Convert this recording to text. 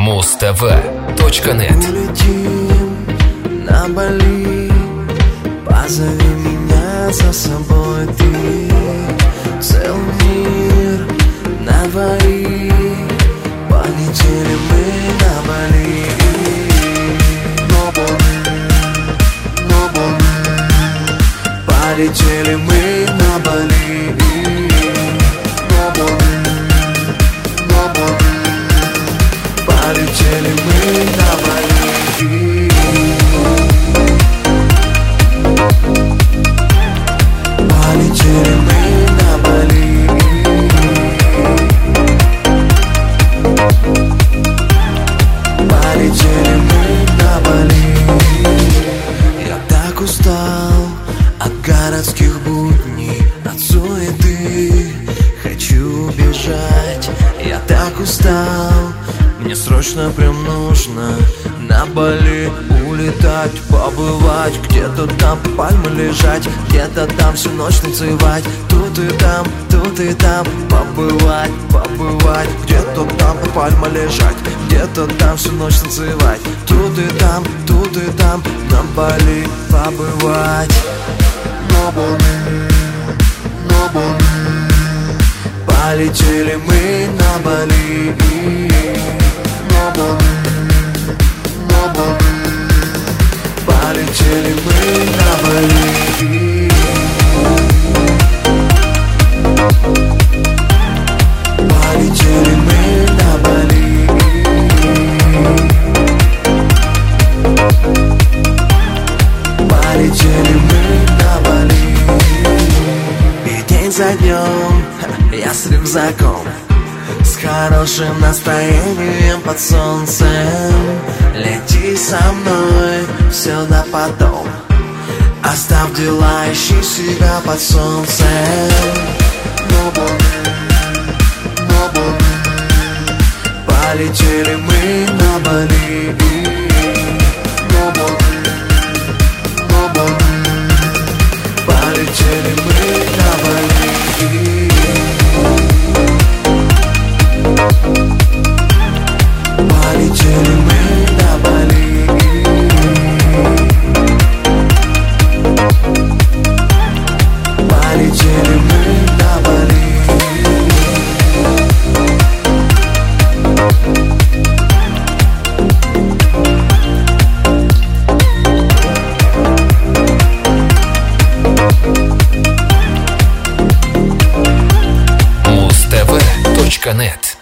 Muztv.net. Улетим на Бали, позови меня за собой ты. Целый мир на двоих, полетели мы на Бали. Полетели мы на Бали. Полетели мы на Бали. Полетели мы на Бали. Полетели мы на Бали. Я так устал от городских будней, от суеты, хочу бежать. Я так устал, мне срочно прям нужно на Бали улетать, побывать. Где-то там пальмы лежать, где-то там всю ночь танцевать. Тут и там побывать, побывать. Где-то там пальма лежать, где-то там всю ночь танцевать. Тут и там на Бали побывать. Полетели мы на Бали. Полетели мы на Бали. Полетели мы на Бали. Полетели мы на Бали. И день за днем я с рюкзаком, с хорошим настроением под солнцем. Лети со мной, все да потом, оставь дела, ищи себя под солнцем. Полетели мы на Бали. Полетели мы на Бали. Полетели мы на Бали. Полетели мы на Бали. Muztv.net.